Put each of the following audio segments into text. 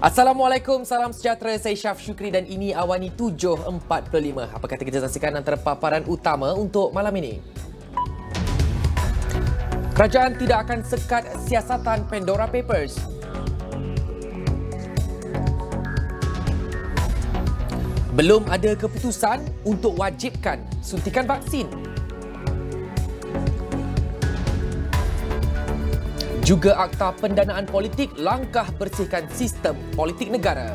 Assalamualaikum, salam sejahtera. Saya Syaf Syukri dan ini Awani 7.45. Apa kata kita saksikan antara paparan utama untuk malam ini? Kerajaan tidak akan sekat siasatan Pandora Papers. Belum ada keputusan untuk wajibkan suntikan vaksin. Juga Akta Pendanaan Politik, langkah bersihkan sistem politik negara.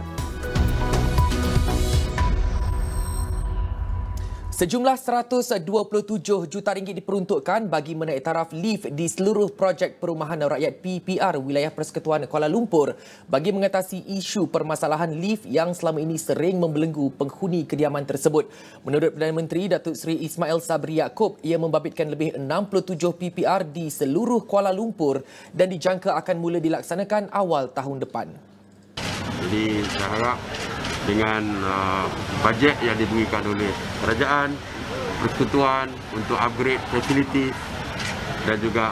Sejumlah 127 juta ringgit diperuntukkan bagi menaik taraf lift di seluruh projek perumahan rakyat PPR wilayah Persekutuan Kuala Lumpur bagi mengatasi isu permasalahan lift yang selama ini sering membelenggu penghuni kediaman tersebut. Menurut Perdana Menteri Datuk Seri Ismail Sabri Yaakob, ia membabitkan lebih 67 PPR di seluruh Kuala Lumpur dan dijangka akan mula dilaksanakan awal tahun depan. Jadi saya harap dengan bajet yang diberikan oleh kerajaan, persekutuan untuk upgrade facilities dan juga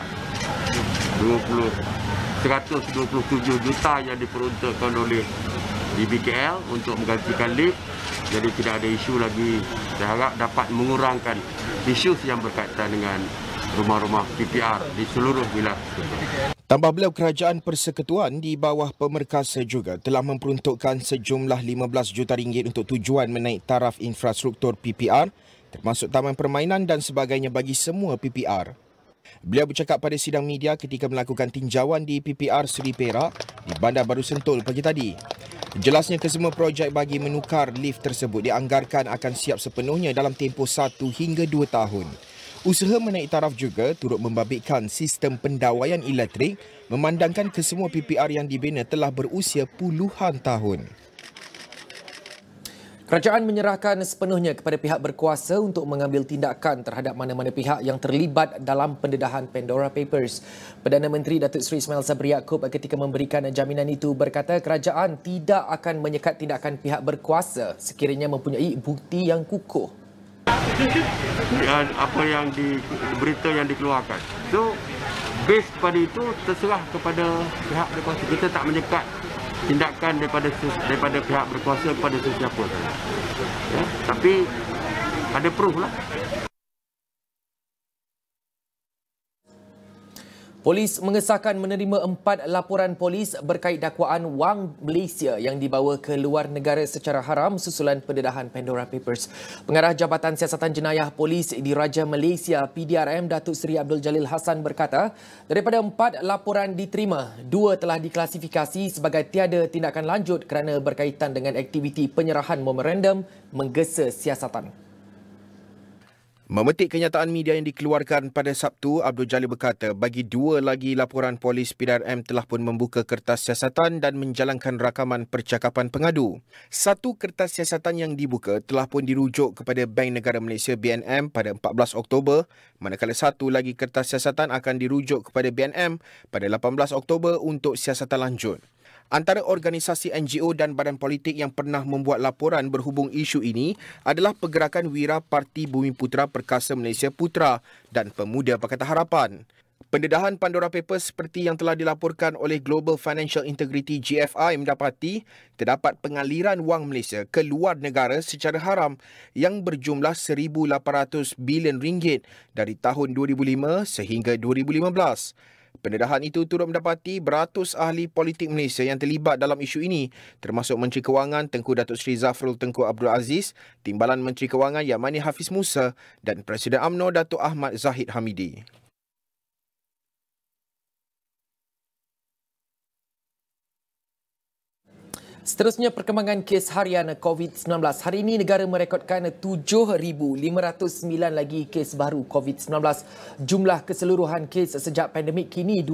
127 juta yang diperuntukkan oleh DBKL untuk menggantikan lift. Jadi tidak ada isu lagi. Saya harap dapat mengurangkan isu yang berkaitan dengan rumah-rumah PPR di seluruh wilayah. Tambah beliau, kerajaan persekutuan di bawah pemerkasa juga telah memperuntukkan sejumlah 15 juta ringgit untuk tujuan menaik taraf infrastruktur PPR termasuk taman permainan dan sebagainya bagi semua PPR. Beliau bercakap pada sidang media ketika melakukan tinjauan di PPR Seri Perak di Bandar Baru Sentul pagi tadi. Jelasnya kesemua projek bagi menukar lift tersebut dianggarkan akan siap sepenuhnya dalam tempoh 1 hingga 2 tahun. Usaha menaik taraf juga turut membabitkan sistem pendawaian elektrik memandangkan kesemua PPR yang dibina telah berusia puluhan tahun. Kerajaan menyerahkan sepenuhnya kepada pihak berkuasa untuk mengambil tindakan terhadap mana-mana pihak yang terlibat dalam pendedahan Pandora Papers. Perdana Menteri Datuk Seri Ismail Sabri Yaakob ketika memberikan jaminan itu berkata kerajaan tidak akan menyekat tindakan pihak berkuasa sekiranya mempunyai bukti yang kukuh. Dan apa yang berita yang dikeluarkan. So, base pada itu terserah kepada pihak berkuasa. Kita tak menyekat tindakan daripada pihak berkuasa kepada sesiapa saja. Ya, tapi ada proof lah. Polis mengesahkan menerima 4 laporan polis berkait dakwaan wang Malaysia yang dibawa ke luar negara secara haram susulan pendedahan Pandora Papers. Pengarah Jabatan Siasatan Jenayah Polis Diraja Malaysia PDRM Datuk Seri Abdul Jalil Hassan berkata, daripada 4 laporan diterima, 2 telah diklasifikasi sebagai tiada tindakan lanjut kerana berkaitan dengan aktiviti penyerahan memorandum menggesa siasatan. Memetik kenyataan media yang dikeluarkan pada Sabtu, Abdul Jalil berkata bagi 2 lagi laporan polis PDRM telah pun membuka kertas siasatan dan menjalankan rakaman percakapan pengadu. 1 kertas siasatan yang dibuka telah pun dirujuk kepada Bank Negara Malaysia BNM pada 14 Oktober, manakala 1 lagi kertas siasatan akan dirujuk kepada BNM pada 18 Oktober untuk siasatan lanjut. Antara organisasi NGO dan badan politik yang pernah membuat laporan berhubung isu ini adalah Pergerakan Wira Parti Bumiputera Perkasa Malaysia Putra dan Pemuda Pakatan Harapan. Pendedahan Pandora Papers seperti yang telah dilaporkan oleh Global Financial Integrity GFI mendapati terdapat pengaliran wang Malaysia ke luar negara secara haram yang berjumlah 1,800 bilion ringgit dari tahun 2005 sehingga 2015. Pendedahan itu turut mendapati beratus ahli politik Malaysia yang terlibat dalam isu ini, termasuk Menteri Kewangan Tengku Datuk Seri Zafrul Tengku Abdul Aziz, Timbalan Menteri Kewangan Yamani Hafiz Musa dan Presiden UMNO Datuk Ahmad Zahid Hamidi. Seterusnya, perkembangan kes harian COVID-19. Hari ini negara merekodkan 7,509 lagi kes baru COVID-19. Jumlah keseluruhan kes sejak pandemik kini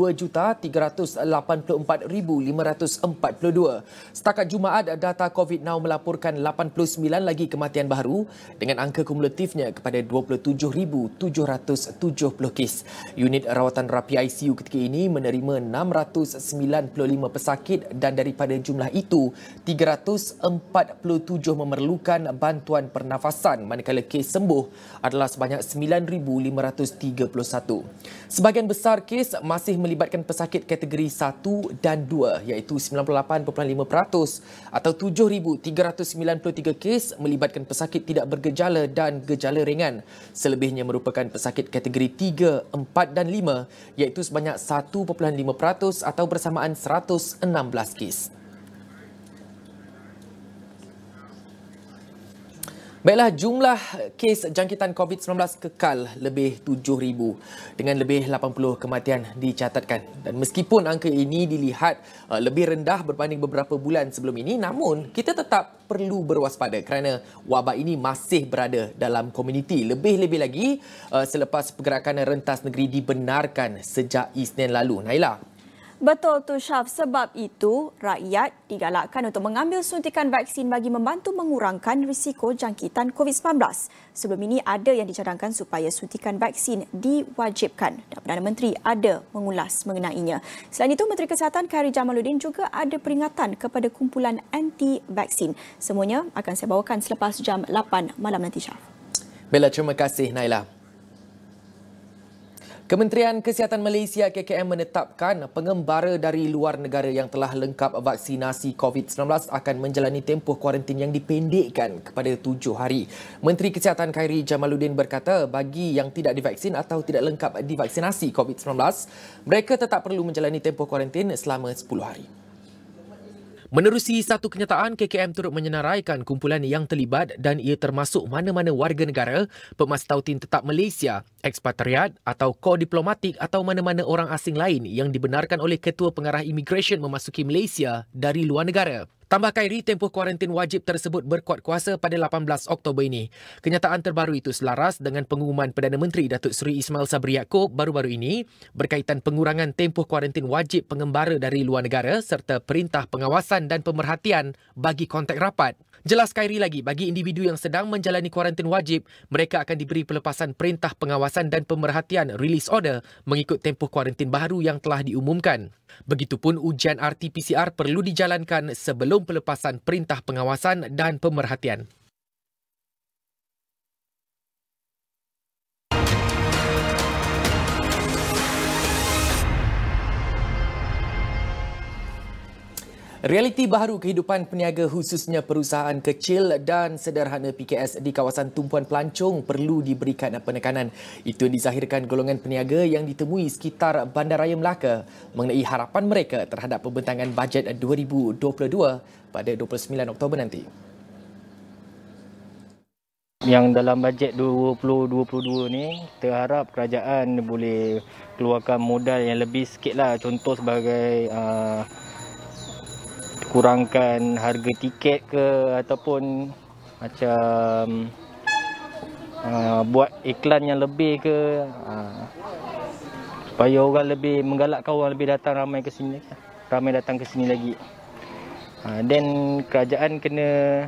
2,384,542. Setakat Jumaat, data COVID Now melaporkan 89 lagi kematian baru dengan angka kumulatifnya kepada 27,770 kes. Unit rawatan rapi ICU ketika ini menerima 695 pesakit dan daripada jumlah itu, memerlukan bantuan pernafasan, manakala kes sembuh adalah sebanyak 9,531. Sebahagian besar kes masih melibatkan pesakit kategori 1 dan 2 iaitu 98.5% atau 7,393 kes melibatkan pesakit tidak bergejala dan gejala ringan. Selebihnya merupakan pesakit kategori 3, 4 dan 5 iaitu sebanyak 1.5% atau bersamaan 116 kes. Baiklah, jumlah kes jangkitan COVID-19 kekal lebih 7,000 dengan lebih 80 kematian dicatatkan. Dan meskipun angka ini dilihat lebih rendah berbanding beberapa bulan sebelum ini, namun kita tetap perlu berwaspada kerana wabak ini masih berada dalam komuniti. Lebih-lebih lagi selepas pergerakan rentas negeri dibenarkan sejak Isnin lalu. Naila. Betul tu Syaf, sebab itu rakyat digalakkan untuk mengambil suntikan vaksin bagi membantu mengurangkan risiko jangkitan COVID-19. Sebelum ini ada yang dicadangkan supaya suntikan vaksin diwajibkan dan Perdana Menteri ada mengulas mengenainya. Selain itu, Menteri Kesihatan Khairy Jamaluddin juga ada peringatan kepada kumpulan anti-vaksin. Semuanya akan saya bawakan selepas jam 8 malam nanti, Syaf. Bella, terima kasih Naila. Kementerian Kesihatan Malaysia KKM menetapkan pengembara dari luar negara yang telah lengkap vaksinasi COVID-19 akan menjalani tempoh kuarantin yang dipendekkan kepada 7 hari. Menteri Kesihatan Khairy Jamaluddin berkata bagi yang tidak divaksin atau tidak lengkap divaksinasi COVID-19, mereka tetap perlu menjalani tempoh kuarantin selama 10 hari. Menerusi satu kenyataan, KKM turut menyenaraikan kumpulan yang terlibat dan ia termasuk mana-mana warga negara, pemas tautin tetap Malaysia, ekspatriat atau kor diplomatik atau mana-mana orang asing lain yang dibenarkan oleh Ketua Pengarah Imigresen memasuki Malaysia dari luar negara. Tambah Khairy, tempoh kuarantin wajib tersebut berkuat kuasa pada 18 Oktober ini. Kenyataan terbaru itu selaras dengan pengumuman Perdana Menteri Datuk Seri Ismail Sabri Yaakob baru-baru ini berkaitan pengurangan tempoh kuarantin wajib pengembara dari luar negara serta perintah pengawasan dan pemerhatian bagi kontak rapat. Jelas Khairy lagi, bagi individu yang sedang menjalani kuarantin wajib, mereka akan diberi pelepasan perintah pengawasan dan pemerhatian release order mengikut tempoh kuarantin baru yang telah diumumkan. Begitupun ujian RT-PCR perlu dijalankan sebelum pelepasan perintah pengawasan dan pemerhatian. Realiti baharu kehidupan peniaga khususnya perusahaan kecil dan sederhana PKS di kawasan tumpuan pelancong perlu diberikan penekanan. Itu dizahirkan golongan peniaga yang ditemui sekitar Bandaraya Melaka mengenai harapan mereka terhadap pembentangan bajet 2022 pada 29 Oktober nanti. Yang dalam bajet 2022 ni, terharap kerajaan boleh keluarkan modal yang lebih sikit lah. Contoh sebagai kurangkan harga tiket ke ataupun macam buat iklan yang lebih ke supaya orang lebih menggalakkan orang lebih datang ramai datang ke sini lagi. Dan kerajaan kena,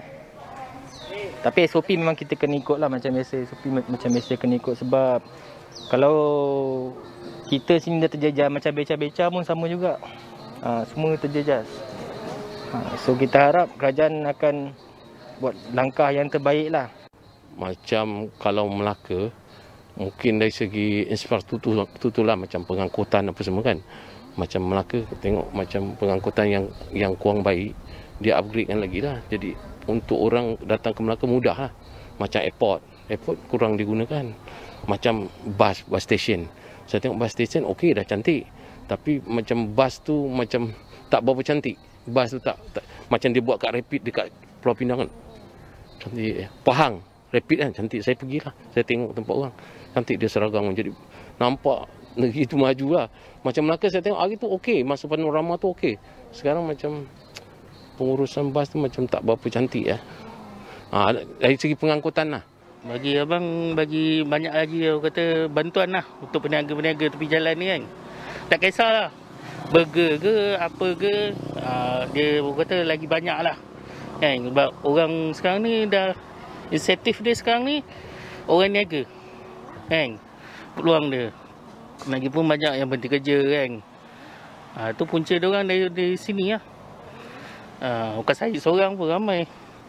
tapi SOP memang kita kena ikut lah macam biasa. SOP macam biasa kena ikut sebab kalau kita sini dah terjejas macam beca-beca pun sama juga. Semua terjejas. So kita harap kerajaan akan buat langkah yang terbaik lah. Macam kalau Melaka, mungkin dari segi infrastruktur lah macam pengangkutan apa semua kan. Macam Melaka tengok macam pengangkutan yang kurang baik, dia upgradekan lagi lah. Jadi untuk orang datang ke Melaka mudah lah. Macam airport kurang digunakan. Macam bus station. Saya tengok bus station okey dah cantik. Tapi macam bus tu macam tak berapa cantik. Bas tu tak macam dia buat kat Rapid dekat Pulau Pinang kan. Cantik. Pahang Rapid kan cantik. Saya pergilah. Saya tengok tempat orang. Cantik dia seragam. Jadi nampak negeri tu maju lah. Macam Melaka saya tengok hari tu okey. Masa panorama tu okey. Sekarang macam pengurusan bas tu macam tak berapa cantik ya. Dari segi pengangkutan lah. Bagi abang, bagi banyak lagi orang kata bantuan lah untuk peniaga-peniaga tepi jalan ni kan. Tak kisahlah. Burger ke apa ke, dia kata lagi banyak lah kan. Sebab orang sekarang ni dah insentif dia sekarang ni orang niaga kan, peluang dia. Lagipun banyak yang berhenti kerja kan. Tu punca dia orang dari sini lah. Bukan saya seorang pun, ramai.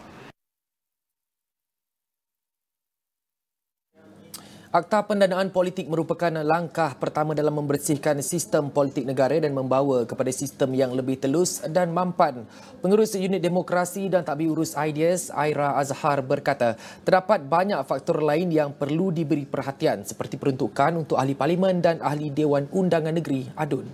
Akta Pendanaan Politik merupakan langkah pertama dalam membersihkan sistem politik negara dan membawa kepada sistem yang lebih telus dan mampan. Pengurus Unit Demokrasi dan Takbir Urus Ideas, Aira Azhar berkata, terdapat banyak faktor lain yang perlu diberi perhatian seperti peruntukan untuk ahli parlimen dan ahli Dewan Undangan Negeri ADUN.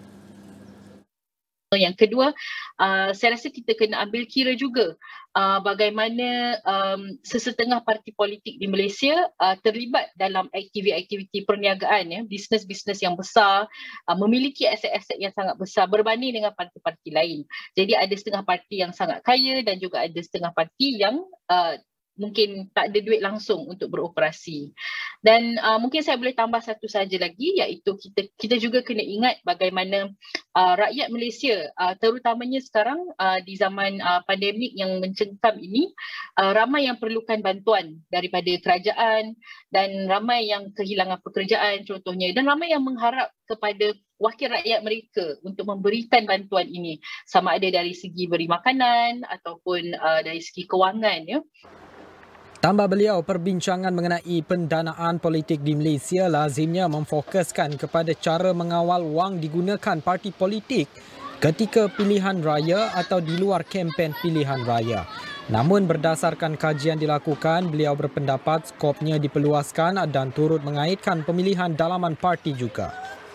Yang kedua, saya rasa kita kena ambil kira juga bagaimana sesetengah parti politik di Malaysia terlibat dalam aktiviti-aktiviti perniagaan, ya, bisnes-bisnes yang besar, memiliki aset-aset yang sangat besar berbanding dengan parti-parti lain. Jadi ada setengah parti yang sangat kaya dan juga ada setengah parti yang mungkin tak ada duit langsung untuk beroperasi. Dan mungkin saya boleh tambah satu saja lagi, iaitu kita juga kena ingat bagaimana rakyat Malaysia, terutamanya sekarang di zaman pandemik yang mencengkam ini, ramai yang perlukan bantuan daripada kerajaan dan ramai yang kehilangan pekerjaan contohnya, dan ramai yang mengharap kepada wakil rakyat mereka untuk memberikan bantuan ini, sama ada dari segi beri makanan ataupun dari segi kewangan, ya. Tambah beliau, perbincangan mengenai pendanaan politik di Malaysia lazimnya memfokuskan kepada cara mengawal wang digunakan parti politik ketika pilihan raya atau di luar kempen pilihan raya. Namun berdasarkan kajian dilakukan, beliau berpendapat skopnya diperluaskan dan turut mengaitkan pemilihan dalaman parti juga.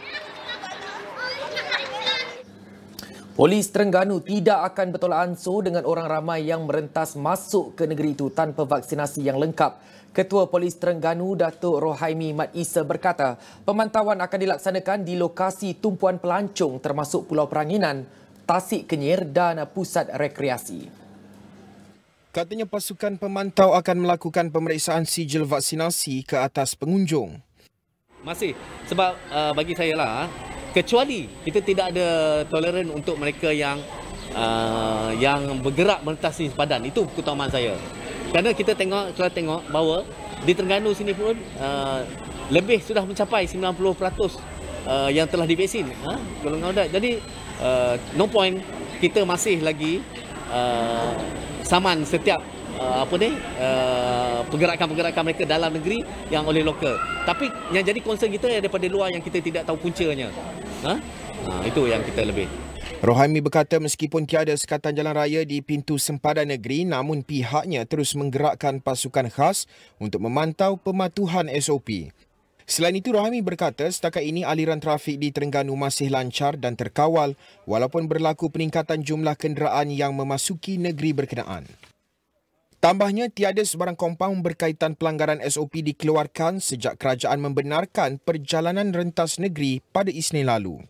Polis Terengganu tidak akan bertolak ansur dengan orang ramai yang merentas masuk ke negeri itu tanpa vaksinasi yang lengkap. Ketua Polis Terengganu, Datuk Rohaimi Mat Isa berkata, pemantauan akan dilaksanakan di lokasi tumpuan pelancong termasuk Pulau Peranginan, Tasik Kenyir dan pusat rekreasi. Katanya pasukan pemantau akan melakukan pemeriksaan sijil vaksinasi ke atas pengunjung. Masih, sebab bagi saya lah, kecuali kita tidak ada toleran untuk mereka yang bergerak melintasi sempadan. Itu keutamaan saya. Kerana kita tengok bahawa di Terengganu sini pun lebih sudah mencapai 90% yang telah divaksin golongan udat. Jadi no point kita masih lagi saman setiap pergerakan-pergerakan mereka dalam negeri yang oleh lokal. Tapi yang jadi concern kita daripada luar yang kita tidak tahu puncanya. Itu yang kita lebih. Rohaimi berkata meskipun tiada sekatan jalan raya di pintu sempadan negeri, namun pihaknya terus menggerakkan pasukan khas untuk memantau pematuhan SOP. Selain itu, Rohaimi berkata setakat ini aliran trafik di Terengganu masih lancar dan terkawal walaupun berlaku peningkatan jumlah kenderaan yang memasuki negeri berkenaan. Tambahnya, tiada sebarang kompaun berkaitan pelanggaran SOP dikeluarkan sejak kerajaan membenarkan perjalanan rentas negeri pada Isnin lalu.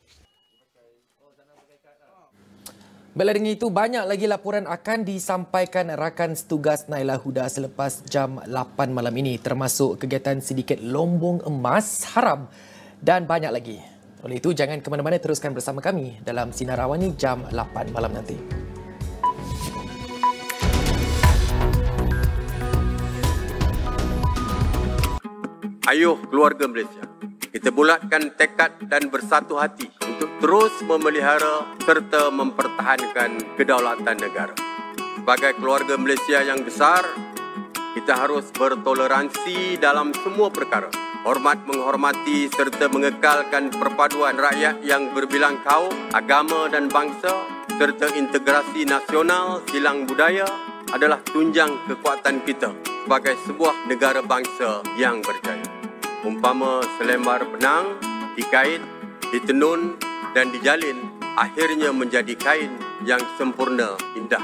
Bila dengan itu, banyak lagi laporan akan disampaikan rakan setugas Naila Huda selepas jam 8 malam ini, termasuk kegiatan sedikit lombong emas haram dan banyak lagi. Oleh itu, jangan ke mana-mana, teruskan bersama kami dalam Sinar Awani jam 8 malam nanti. Ayuh keluarga Malaysia, kita bulatkan tekad dan bersatu hati untuk terus memelihara serta mempertahankan kedaulatan negara. Sebagai keluarga Malaysia yang besar, kita harus bertoleransi dalam semua perkara. Hormat menghormati serta mengekalkan perpaduan rakyat yang berbilang kaum, agama dan bangsa serta integrasi nasional silang budaya adalah tunjang kekuatan kita sebagai sebuah negara bangsa yang berjaya. Umpama selembar benang dikait, ditenun dan dijalin, akhirnya menjadi kain yang sempurna indah.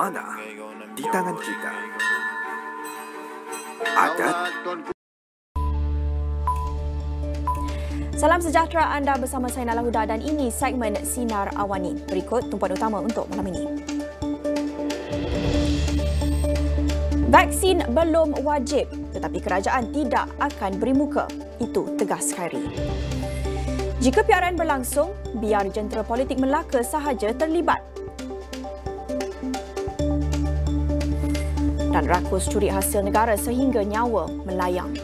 mana di tangan kita. Adat. Salam sejahtera, anda bersama saya Nala Huda dan ini segmen Sinar Awani. Berikut tumpuan utama untuk malam ini. Vaksin belum wajib tetapi kerajaan tidak akan beri muka. Itu tegas Khairi. Jika PRN berlangsung, biar jentera politik Melaka sahaja terlibat. Dan rakus curi hasil negara sehingga nyawa melayang.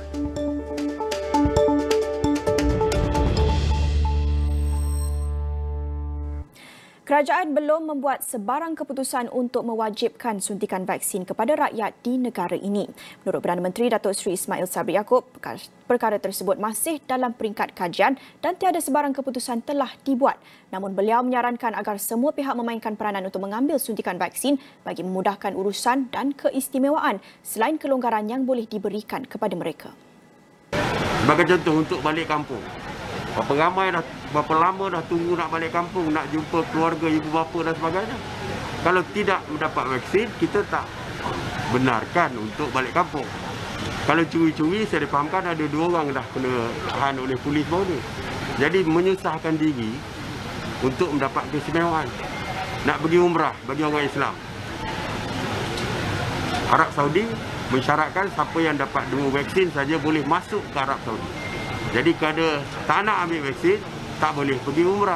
Kerajaan belum membuat sebarang keputusan untuk mewajibkan suntikan vaksin kepada rakyat di negara ini. Menurut Perdana Menteri Datuk Seri Ismail Sabri Yaakob, perkara tersebut masih dalam peringkat kajian dan tiada sebarang keputusan telah dibuat. Namun beliau menyarankan agar semua pihak memainkan peranan untuk mengambil suntikan vaksin bagi memudahkan urusan dan keistimewaan selain kelonggaran yang boleh diberikan kepada mereka. Sebagai contoh untuk balik kampung. Berapa lama dah tunggu nak balik kampung, nak jumpa keluarga, ibu bapa dan sebagainya. Kalau tidak mendapat vaksin, kita tak benarkan untuk balik kampung. Kalau curi-curi, saya difahamkan ada 2 orang dah kena tahan oleh polis baru ni. Jadi menyusahkan diri untuk mendapat keistimewaan. Nak pergi umrah bagi orang Islam. Arab Saudi mensyaratkan siapa yang dapat 2 vaksin saja boleh masuk ke Arab Saudi. Jadi kalau tak nak ambil vaksin, tak boleh pergi umrah.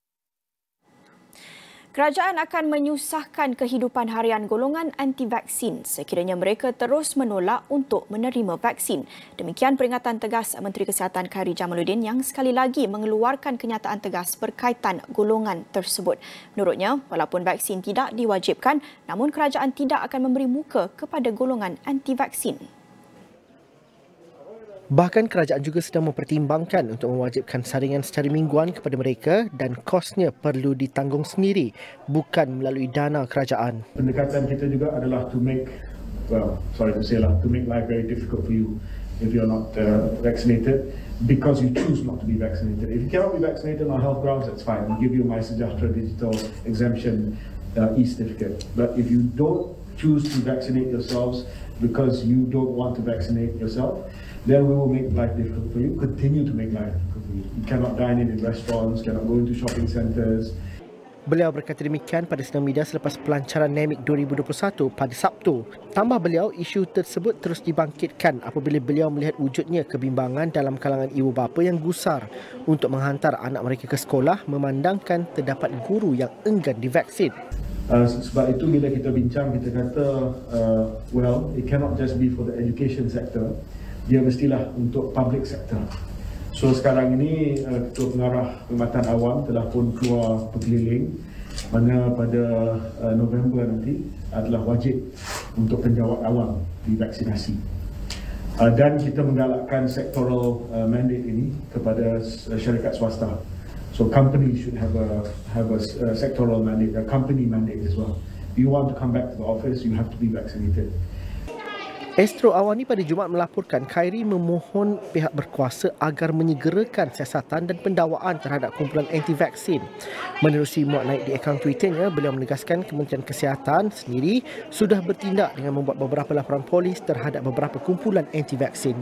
Kerajaan akan menyusahkan kehidupan harian golongan anti-vaksin sekiranya mereka terus menolak untuk menerima vaksin. Demikian peringatan tegas Menteri Kesihatan Khairi Jamaluddin yang sekali lagi mengeluarkan kenyataan tegas berkaitan golongan tersebut. Menurutnya, walaupun vaksin tidak diwajibkan, namun kerajaan tidak akan memberi muka kepada golongan anti-vaksin. Bahkan kerajaan juga sedang mempertimbangkan untuk mewajibkan saringan secara mingguan kepada mereka dan kosnya perlu ditanggung sendiri, bukan melalui dana kerajaan. Pendekatan kita juga adalah to make life very difficult for you if you're not vaccinated because you choose not to be vaccinated. If you cannot be vaccinated on health grounds, that's fine. We'll give you My Sejahtera Digital Exemption e-certificate. But if you don't choose to vaccinate yourselves because you don't want to vaccinate yourself, then we will make life difficult for you, continue to make life difficult for you. You cannot dine in restaurants, cannot go into shopping centres. Beliau berkata demikian pada sidang media selepas pelancaran NAMIC 2021 pada Sabtu. Tambah beliau, isu tersebut terus dibangkitkan apabila beliau melihat wujudnya kebimbangan dalam kalangan ibu bapa yang gusar untuk menghantar anak mereka ke sekolah memandangkan terdapat guru yang enggan divaksin. Sebab itu bila kita bincang, kita kata, it cannot just be for the education sector. Dia mestilah untuk public sector. So sekarang ini Ketua Pengarah Perkhidmatan Awam telah pun keluar berkeliling mana pada November nanti adalah wajib untuk penjawat awam divaksinasi. Dan kita menggalakkan sectoral mandate ini kepada syarikat swasta. So companies should have a sectoral mandate, a company mandate as well. If you want to come back to the office, you have to be vaccinated. Astro Awani pada Jumaat melaporkan Khairi memohon pihak berkuasa agar menyegerakan siasatan dan pendakwaan terhadap kumpulan anti-vaksin. Menerusi muat naik di akaun Twitternya, beliau menegaskan Kementerian Kesihatan sendiri sudah bertindak dengan membuat beberapa laporan polis terhadap beberapa kumpulan anti-vaksin.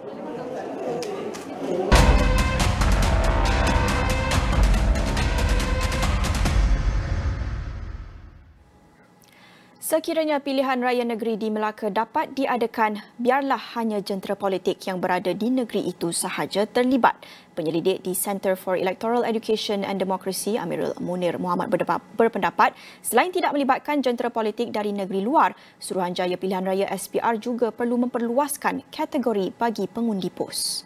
Sekiranya pilihan raya negeri di Melaka dapat diadakan, biarlah hanya jentera politik yang berada di negeri itu sahaja terlibat. Penyelidik di Center for Electoral Education and Democracy, Amirul Munir Muhammad berpendapat, selain tidak melibatkan jentera politik dari negeri luar, Suruhanjaya Pilihan Raya SPR juga perlu memperluaskan kategori bagi pengundi pos.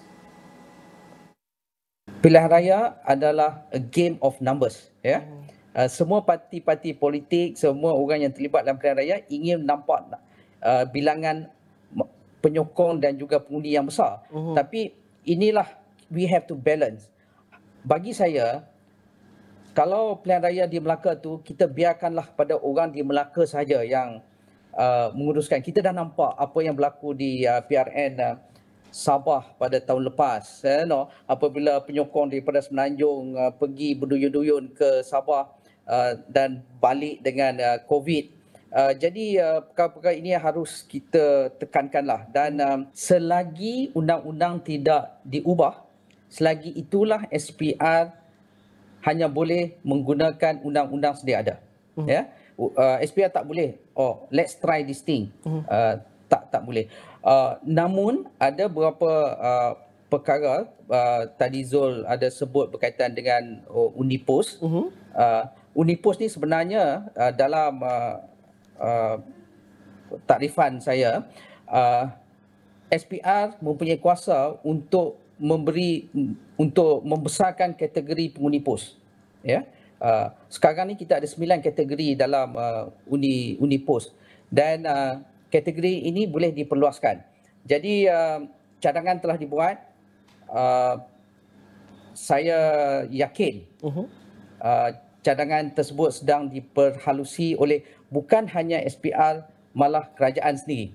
Pilihan raya adalah a game of numbers, ya. Semua parti-parti politik, semua orang yang terlibat dalam pilihan raya ingin nampak bilangan penyokong dan juga pengundi yang besar. Tapi inilah we have to balance. Bagi saya, kalau pilihan raya di Melaka tu, kita biarkanlah pada orang di Melaka sahaja yang menguruskan. Kita dah nampak apa yang berlaku di PRN Sabah pada tahun lepas. Apabila penyokong daripada Semenanjung pergi berduyun-duyun ke Sabah dan balik dengan COVID. Jadi perkara-perkara ini harus kita tekankanlah, dan selagi undang-undang tidak diubah, selagi itulah SPR hanya boleh menggunakan undang-undang sedia ada. Ya, SPR tak boleh. Let's try this thing. Tak boleh. Namun ada beberapa perkara tadi Zul ada sebut berkaitan dengan Unipos. Unipos ni sebenarnya dalam takrifan saya, SPR mempunyai kuasa untuk membesarkan kategori penghuni pos. Ya. Sekarang ni kita ada 9 kategori dalam Unipos, dan kategori ini boleh diperluaskan. Jadi cadangan telah dibuat. Saya yakin cadangan tersebut sedang diperhalusi oleh bukan hanya SPR, malah kerajaan sendiri.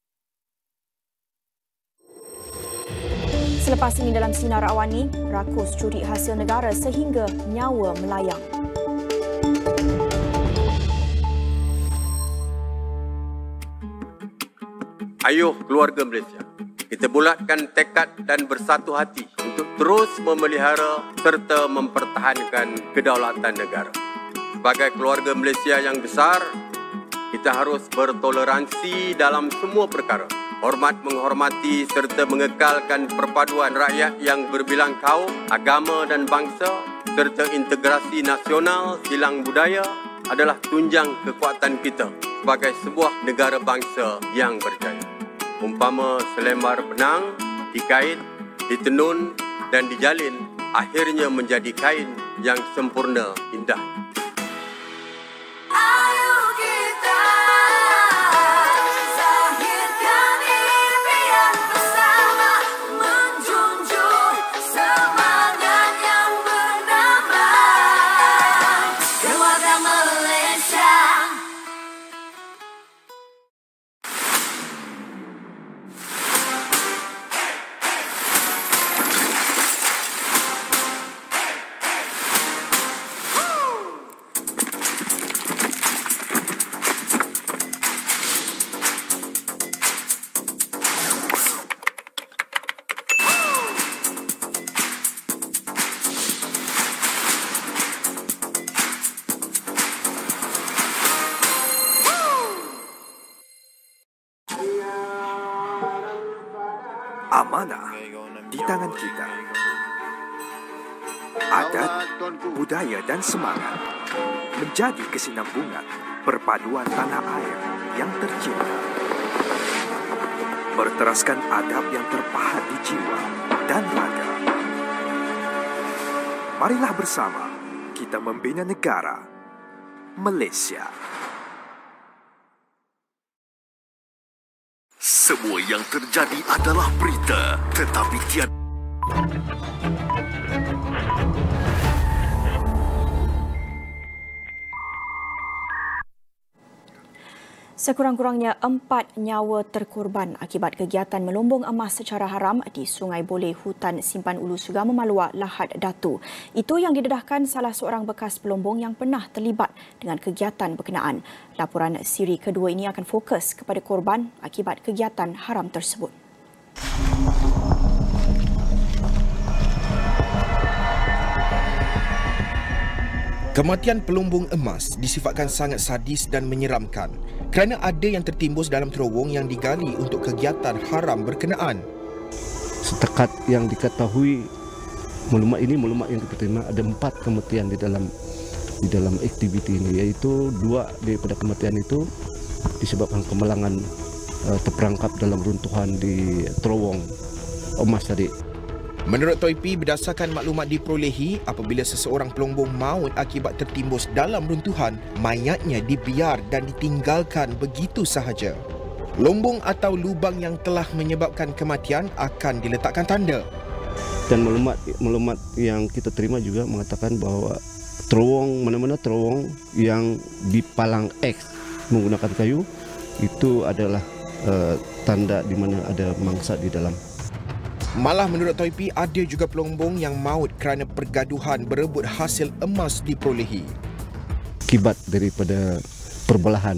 Selepas ini dalam Sinar Awani, rakus curi hasil negara sehingga nyawa melayang. Ayuh keluarga Malaysia, kita bulatkan tekad dan bersatu hati untuk terus memelihara serta mempertahankan kedaulatan negara. Sebagai keluarga Malaysia yang besar, kita harus bertoleransi dalam semua perkara. Hormat menghormati serta mengekalkan perpaduan rakyat yang berbilang kaum, agama dan bangsa, serta integrasi nasional silang budaya adalah tunjang kekuatan kita sebagai sebuah negara bangsa yang berjaya. Umpama selembar benang dikait, ditenun dan dijalin, akhirnya menjadi kain yang sempurna indah. Amanah di tangan kita. Adat, budaya dan semangat menjadi kesinambungan perpaduan tanah air yang tercinta. Berteraskan adab yang terpahat di jiwa dan raga. Marilah bersama kita membina negara Malaysia. Semua yang terjadi adalah berita, tetapi tiada. Sekurang-kurangnya 4 nyawa terkorban akibat kegiatan melombong emas secara haram di Sungai Boleh, Hutan Simpan Ulu Sergama Maluak, Lahad Datu. Itu yang didedahkan salah seorang bekas pelombong yang pernah terlibat dengan kegiatan berkenaan. Laporan siri kedua ini akan fokus kepada korban akibat kegiatan haram tersebut. Kematian pelombong emas disifatkan sangat sadis dan menyeramkan kerana ada yang tertimbus dalam terowong yang digali untuk kegiatan haram berkenaan. Setakat yang diketahui, maklumat yang kita terima, ada 4 kematian di dalam aktiviti ini, iaitu 2 daripada kematian itu disebabkan kemalangan terperangkap dalam runtuhan di terowong emas tadi. Menurut Toipi, berdasarkan maklumat diperolehi, apabila seseorang pelombong maut akibat tertimbus dalam runtuhan, mayatnya dibiar dan ditinggalkan begitu sahaja. Lombong atau lubang yang telah menyebabkan kematian akan diletakkan tanda. Dan maklumat yang kita terima juga mengatakan bahawa mana-mana terowong yang dipalang X menggunakan kayu, itu adalah tanda di mana ada mangsa di dalam. Malah menurut Toipi, ada juga pelombong yang maut kerana pergaduhan berebut hasil emas diperolehi. Akibat daripada perbelahan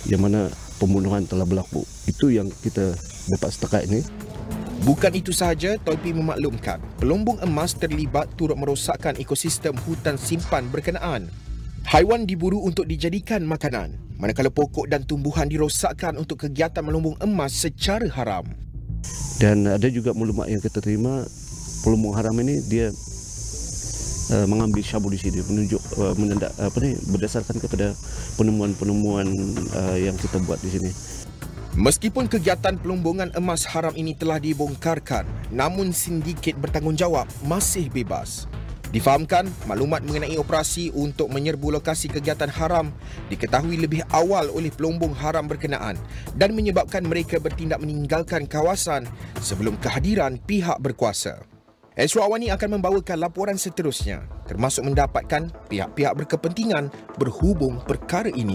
yang mana pembunuhan telah berlaku. Itu yang kita dapat setakat ini. Bukan itu sahaja, Toipi memaklumkan pelumbung emas terlibat turut merosakkan ekosistem hutan simpan berkenaan. Haiwan diburu untuk dijadikan makanan, manakala pokok dan tumbuhan dirosakkan untuk kegiatan melumbung emas secara haram. Dan ada juga maklumat yang kita terima, pelumbung haram ini dia mengambil syabu di sini, menunjuk berdasarkan kepada penemuan-penemuan yang kita buat di sini. Meskipun kegiatan pelumbungan emas haram ini telah dibongkarkan, namun sindiket bertanggungjawab masih bebas. Difahamkan, maklumat mengenai operasi untuk menyerbu lokasi kegiatan haram diketahui lebih awal oleh pelumbung haram berkenaan dan menyebabkan mereka bertindak meninggalkan kawasan sebelum kehadiran pihak berkuasa. Astro Awani akan membawakan laporan seterusnya, termasuk mendapatkan pihak-pihak berkepentingan berhubung perkara ini.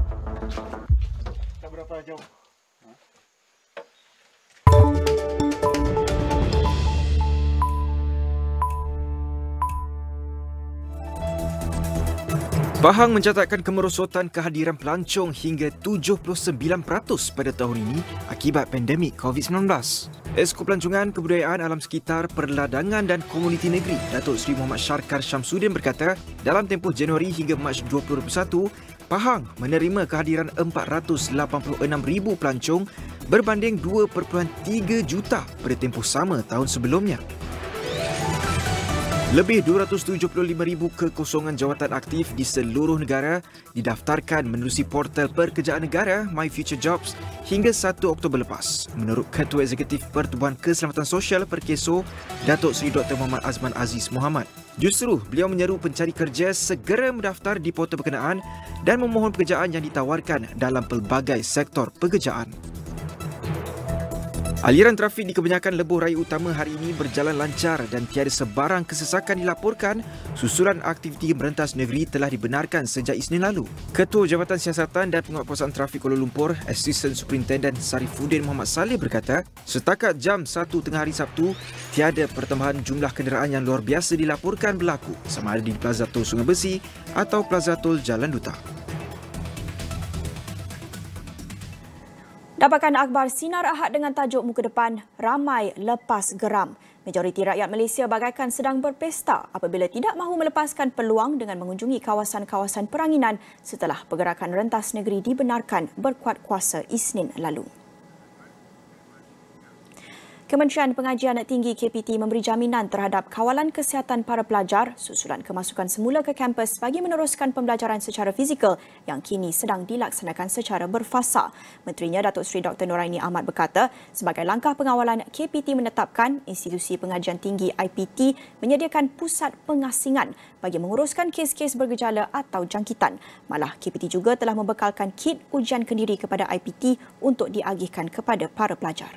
Berapa jauh? Pahang mencatatkan kemerosotan kehadiran pelancong hingga 79% pada tahun ini akibat pandemik COVID-19. Esko Pelancongan Kebudayaan Alam Sekitar, Perladangan dan Komuniti Negeri, Datuk Seri Muhammad Syarkar Syamsuddin berkata, dalam tempoh Januari hingga Mac 2021, Pahang menerima kehadiran 486,000 pelancong berbanding 2.3 juta pada tempoh sama tahun sebelumnya. Lebih 275,000 kekosongan jawatan aktif di seluruh negara didaftarkan menerusi portal Pekerjaan Negara My Future Jobs hingga 1 Oktober lepas, menurut Ketua Eksekutif Pertubuhan Keselamatan Sosial Perkeso, Datuk Seri Dr. Muhammad Azman Aziz Muhammad. Justru, beliau menyeru pencari kerja segera mendaftar di portal berkenaan dan memohon pekerjaan yang ditawarkan dalam pelbagai sektor pekerjaan. Aliran trafik di kebanyakan lebuh raya utama hari ini berjalan lancar dan tiada sebarang kesesakan dilaporkan susulan aktiviti merentas negeri telah dibenarkan sejak Isnin lalu. Ketua Jabatan Siasatan dan Penguatkuasaan Trafik Kuala Lumpur, Assistant Superintendent Sarifuddin Muhammad Saleh berkata, setakat jam 1 tengah hari Sabtu, tiada pertambahan jumlah kenderaan yang luar biasa dilaporkan berlaku sama ada di Plaza Tol Sungai Besi atau Plaza Tol Jalan Duta. Dapatkan akhbar Sinar Ahad dengan tajuk muka depan, ramai lepas geram. Majoriti rakyat Malaysia bagaikan sedang berpesta apabila tidak mahu melepaskan peluang dengan mengunjungi kawasan-kawasan peranginan setelah pergerakan rentas negeri dibenarkan berkuat kuasa Isnin lalu. Kementerian Pengajian Tinggi KPT memberi jaminan terhadap kawalan kesihatan para pelajar susulan kemasukan semula ke kampus bagi meneruskan pembelajaran secara fizikal yang kini sedang dilaksanakan secara berfasa. Menterinya Datuk Seri Dr. Noraini Ahmad berkata, sebagai langkah pengawalan, KPT menetapkan Institusi Pengajian Tinggi IPT menyediakan pusat pengasingan bagi menguruskan kes-kes bergejala atau jangkitan. Malah, KPT juga telah membekalkan kit ujian kendiri kepada IPT untuk diagihkan kepada para pelajar.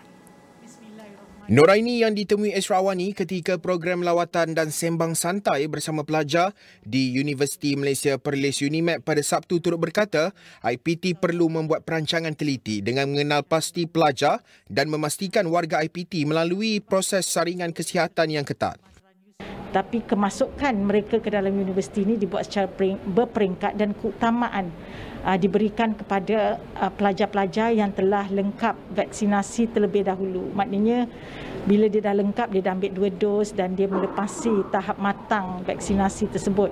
Noraini yang ditemui Astro Awani ketika program lawatan dan sembang santai bersama pelajar di Universiti Malaysia Perlis UNIMAP pada Sabtu turut berkata, IPT perlu membuat perancangan teliti dengan mengenal pasti pelajar dan memastikan warga IPT melalui proses saringan kesihatan yang ketat. Tapi kemasukan mereka ke dalam universiti ini dibuat secara berperingkat dan keutamaan diberikan kepada pelajar-pelajar yang telah lengkap vaksinasi terlebih dahulu. Maknanya bila dia dah lengkap, dia dah ambil 2 dos dan dia melepasi tahap matang vaksinasi tersebut.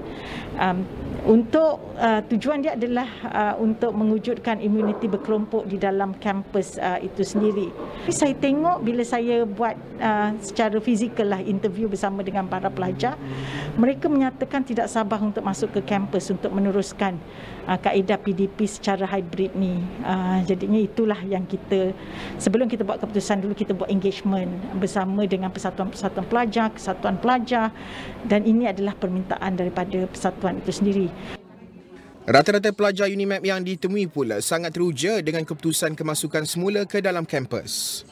Untuk tujuan dia adalah untuk mewujudkan imuniti berkelompok di dalam kampus itu sendiri. Saya tengok bila saya buat secara fizikal lah interview bersama dengan para pelajar, mereka menyatakan tidak sabar untuk masuk ke kampus untuk meneruskan kaedah PDP secara hybrid ni. Jadinya itulah yang kita, sebelum kita buat keputusan dulu, kita buat engagement bersama dengan persatuan-persatuan pelajar, kesatuan pelajar, dan ini adalah permintaan daripada persatuan itu sendiri. Rata-rata pelajar UNIMAP yang ditemui pula sangat teruja dengan keputusan kemasukan semula ke dalam kampus.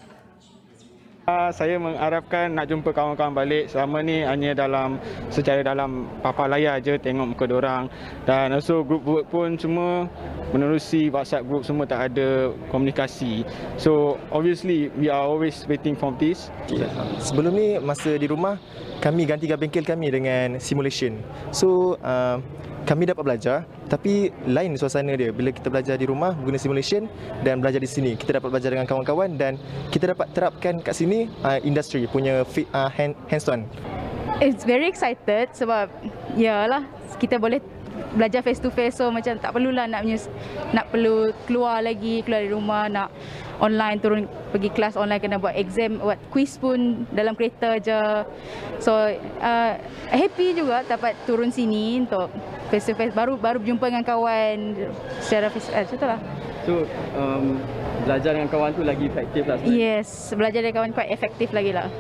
Saya mengharapkan nak jumpa kawan-kawan balik. Selama ni hanya secara dalam papan layar je tengok muka diorang. Dan also group work pun semua menerusi WhatsApp group, semua tak ada komunikasi. So obviously we are always waiting for this. Sebelum ni masa di rumah kami gantikan bengkel kami dengan simulation. So kami dapat belajar, tapi lain suasana dia bila kita belajar di rumah guna simulation dan belajar di sini. Kita dapat belajar dengan kawan-kawan dan kita dapat terapkan kat sini industri punya hands-on. It's very excited sebab yalah kita boleh belajar face to face, so macam tak perlulah nak perlu keluar dari rumah, nak online turun pergi kelas online, kena buat exam, buat quiz pun dalam kereta je. So happy juga dapat turun sini untuk face to face, baru berjumpa dengan kawan secara face to face, itulah. So belajar dengan kawan tu lagi efektif lah sebenarnya. Yes, belajar dengan kawan quite efektif lagi lah.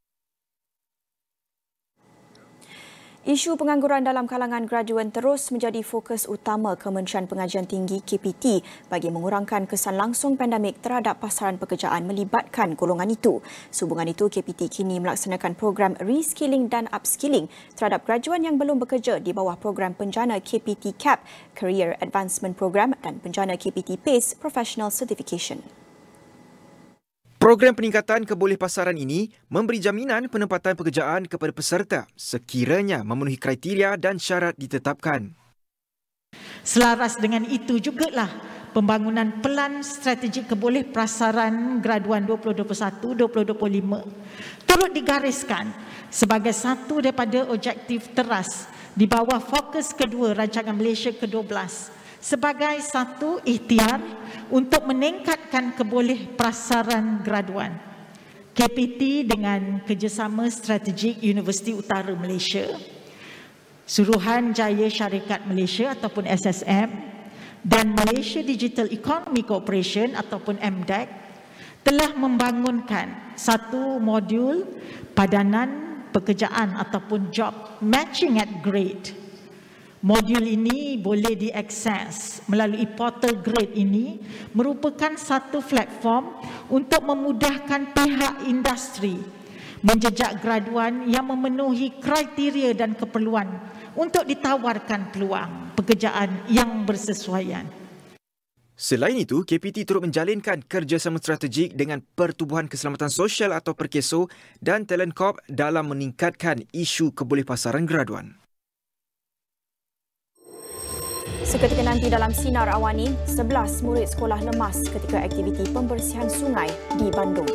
Isu pengangguran dalam kalangan graduan terus menjadi fokus utama Kementerian Pengajian Tinggi KPT bagi mengurangkan kesan langsung pandemik terhadap pasaran pekerjaan melibatkan golongan itu. Sehubungan itu, KPT kini melaksanakan program reskilling dan upskilling terhadap graduan yang belum bekerja di bawah program penjana KPT CAP, Career Advancement Program, dan penjana KPT PACE Professional Certification. Program peningkatan kebolehpasaran ini memberi jaminan penempatan pekerjaan kepada peserta sekiranya memenuhi kriteria dan syarat ditetapkan. Selaras dengan itu jugalah pembangunan pelan strategik kebolehpasaran graduan 2021-2025 turut digariskan sebagai satu daripada objektif teras di bawah fokus kedua Rancangan Malaysia ke-12 sebagai satu ikhtiar untuk meningkatkan kebolehpasaran graduan. KPT dengan kerjasama strategik Universiti Utara Malaysia, Suruhanjaya Syarikat Malaysia ataupun SSM dan Malaysia Digital Economy Corporation ataupun MDEC telah membangunkan satu modul padanan pekerjaan ataupun job matching at grade. Modul ini boleh diakses melalui portal grade ini, merupakan satu platform untuk memudahkan pihak industri menjejak graduan yang memenuhi kriteria dan keperluan untuk ditawarkan peluang pekerjaan yang bersesuaian. Selain itu, KPT turut menjalinkan kerjasama strategik dengan Pertubuhan Keselamatan Sosial atau Perkeso dan Talent Corp dalam meningkatkan isu kebolehpasaran graduan. Seketika nanti dalam Sinar Awani, 11 murid sekolah lemas ketika aktiviti pembersihan sungai di Bandung.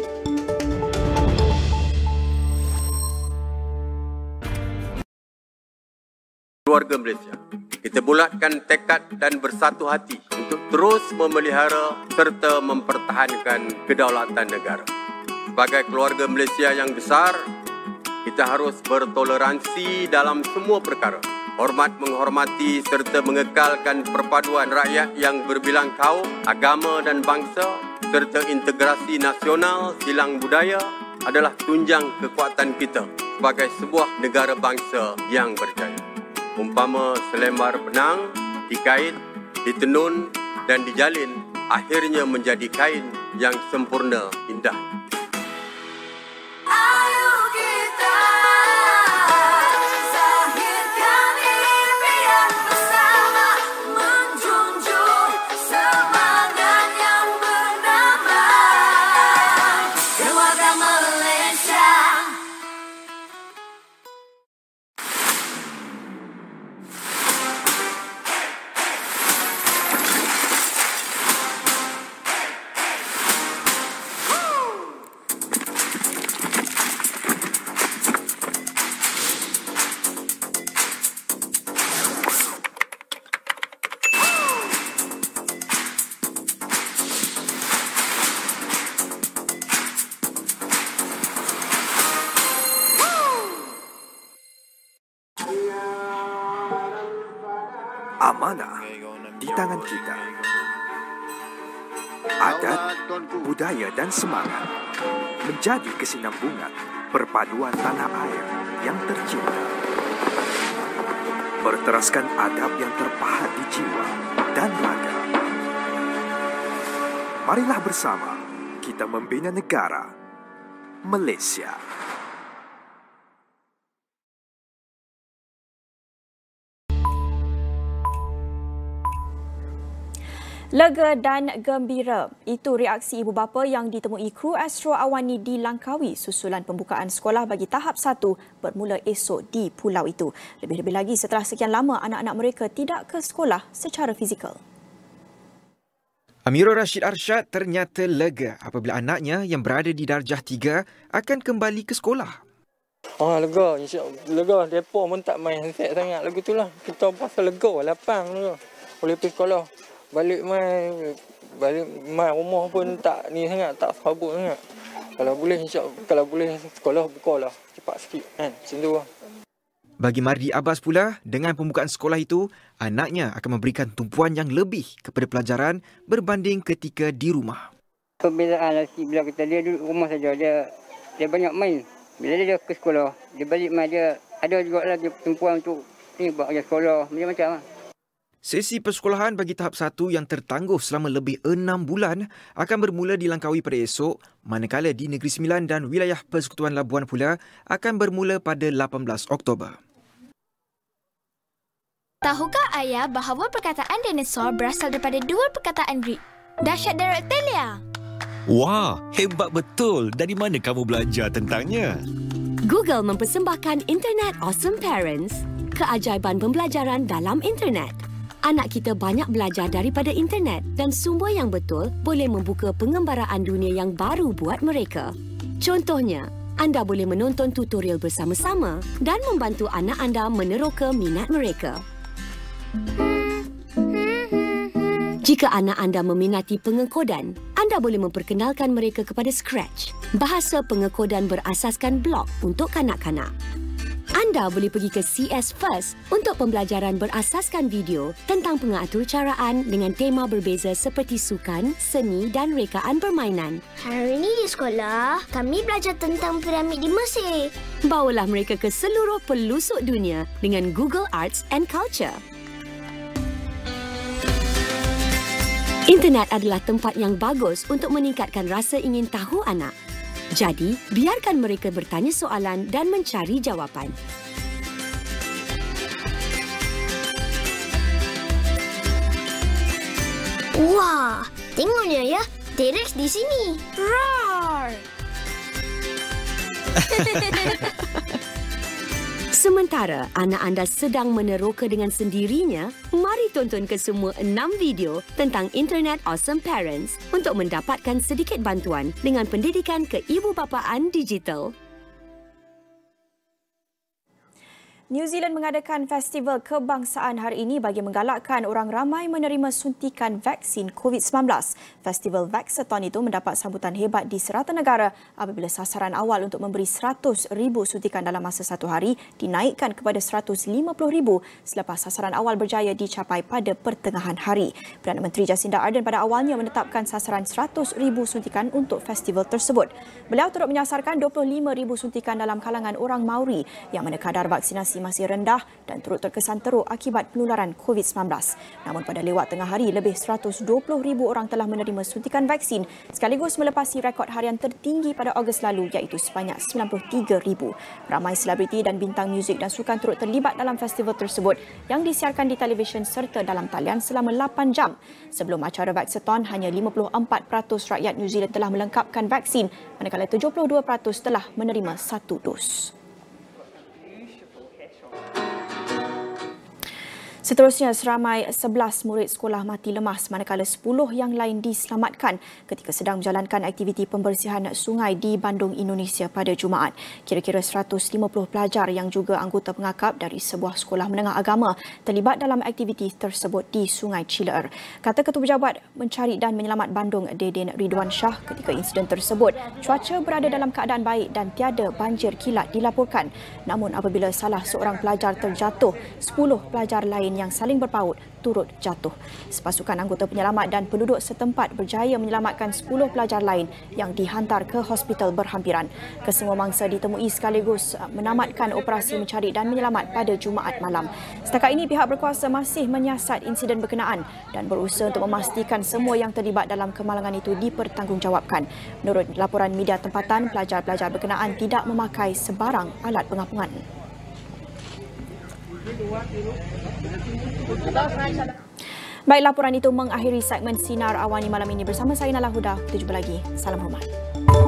Keluarga Malaysia, kita bulatkan tekad dan bersatu hati untuk terus memelihara serta mempertahankan kedaulatan negara. Sebagai keluarga Malaysia yang besar, kita harus bertoleransi dalam semua perkara. Hormat menghormati serta mengekalkan perpaduan rakyat yang berbilang kaum, agama dan bangsa serta integrasi nasional silang budaya adalah tunjang kekuatan kita sebagai sebuah negara bangsa yang berjaya. Umpama selembar benang dikait, ditenun dan dijalin, akhirnya menjadi kain yang sempurna indah. Amanah di tangan kita. Adat, budaya dan semangat menjadi kesinambungan perpaduan tanah air yang tercinta. Berteraskan adab yang terpahat di jiwa dan raga. Marilah bersama kita membina negara Malaysia. Lega dan gembira, itu reaksi ibu bapa yang ditemui kru Astro Awani di Langkawi susulan pembukaan sekolah bagi tahap 1 bermula esok di pulau itu. Lebih-lebih lagi setelah sekian lama anak-anak mereka tidak ke sekolah secara fizikal. Amirul Rashid Arsyad ternyata lega apabila anaknya yang berada di darjah 3 akan kembali ke sekolah. Lega, insya-Allah. Lega, depa pun tak main set sangat lagu tu lah. Kita pasal lega, lapang lega. Boleh pergi sekolah. Balik mai rumah pun tak ni sangat, tak serabut sangat. Kalau boleh insya-Allah, kalau boleh sekolah bukalah cepat sikit kan. Macam tu lah. Bagi Mardi Abbas pula, dengan pembukaan sekolah itu, anaknya akan memberikan tumpuan yang lebih kepada pelajaran berbanding ketika di rumah. Perbezaan bila kita dia duduk rumah saja, dia banyak main. Bila dia ke sekolah, dia balik mai dia ada juga lah dia tumpuan untuk ni buat kerja sekolah, macam-macam lah. Sesi persekolahan bagi tahap 1 yang tertangguh selama lebih 6 bulan akan bermula di Langkawi pada esok, manakala di Negeri Sembilan dan wilayah Persekutuan Labuan pula akan bermula pada 18 Oktober. Tahukah ayah bahawa perkataan dinosaur berasal daripada dua perkataan Greek? Dahsyat Daryoctelia. Wah, hebat betul. Dari mana kamu belajar tentangnya? Google mempersembahkan Internet Awesome Parents, keajaiban pembelajaran dalam internet. Anak kita banyak belajar daripada internet dan sumber yang betul boleh membuka pengembaraan dunia yang baru buat mereka. Contohnya, anda boleh menonton tutorial bersama-sama dan membantu anak anda meneroka minat mereka. Jika anak anda meminati pengekodan, anda boleh memperkenalkan mereka kepada Scratch, bahasa pengekodan berasaskan blok untuk kanak-kanak. Anda boleh pergi ke CS First untuk pembelajaran berasaskan video tentang pengaturcaraan dengan tema berbeza seperti sukan, seni dan rekaan permainan. Hari ini di sekolah, kami belajar tentang piramid di Mesir. Bawalah mereka ke seluruh pelosok dunia dengan Google Arts and Culture. Internet adalah tempat yang bagus untuk meningkatkan rasa ingin tahu anak. Jadi, biarkan mereka bertanya soalan dan mencari jawapan. Wah, tengoknya ya, T-Rex di sini. Roar! Sementara anak anda sedang meneroka dengan sendirinya, mari tonton kesemua 6 video tentang Internet Awesome Parents untuk mendapatkan sedikit bantuan dengan pendidikan keibubapaan digital. New Zealand mengadakan festival kebangsaan hari ini bagi menggalakkan orang ramai menerima suntikan vaksin COVID-19. Festival Vaxathon itu mendapat sambutan hebat di serata negara apabila sasaran awal untuk memberi 100,000 suntikan dalam masa satu hari dinaikkan kepada 150,000 selepas sasaran awal berjaya dicapai pada pertengahan hari. Perdana Menteri Jacinda Ardern pada awalnya menetapkan sasaran 100,000 suntikan untuk festival tersebut. Beliau turut menyasarkan 25,000 suntikan dalam kalangan orang Maori yang mana kadar vaksinasi masih rendah dan turut terkesan teruk akibat penularan COVID-19. Namun pada lewat tengah hari, lebih 120,000 orang telah menerima suntikan vaksin sekaligus melepasi rekod harian tertinggi pada Ogos lalu iaitu sebanyak 93,000. Ramai selebriti dan bintang muzik dan sukan turut terlibat dalam festival tersebut yang disiarkan di televisyen serta dalam talian selama 8 jam. Sebelum acara Vaxathon, hanya 54% rakyat New Zealand telah melengkapkan vaksin manakala 72% telah menerima satu dos. Seterusnya, seramai 11 murid sekolah mati lemas manakala 10 yang lain diselamatkan ketika sedang menjalankan aktiviti pembersihan sungai di Bandung, Indonesia pada Jumaat. Kira-kira 150 pelajar yang juga anggota pengakap dari sebuah sekolah menengah agama terlibat dalam aktiviti tersebut di Sungai Cileer. Kata Ketua Pejabat Mencari dan Menyelamat Bandung, Deden Ridwan Shah, ketika insiden tersebut, cuaca berada dalam keadaan baik dan tiada banjir kilat dilaporkan. Namun apabila salah seorang pelajar terjatuh, 10 pelajar lain yang saling berpaut turut jatuh. Sepasukan anggota penyelamat dan penduduk setempat berjaya menyelamatkan 10 pelajar lain yang dihantar ke hospital berhampiran. Kesemua mangsa ditemui sekaligus menamatkan operasi mencari dan menyelamat pada Jumaat malam. Setakat ini pihak berkuasa masih menyiasat insiden berkenaan dan berusaha untuk memastikan semua yang terlibat dalam kemalangan itu dipertanggungjawabkan. Menurut laporan media tempatan, pelajar-pelajar berkenaan tidak memakai sebarang alat pengapungan. Baik, laporan itu mengakhiri segmen Sinar Awani malam ini. Bersama saya Nala Huda. Kita jumpa lagi. Salam hormat.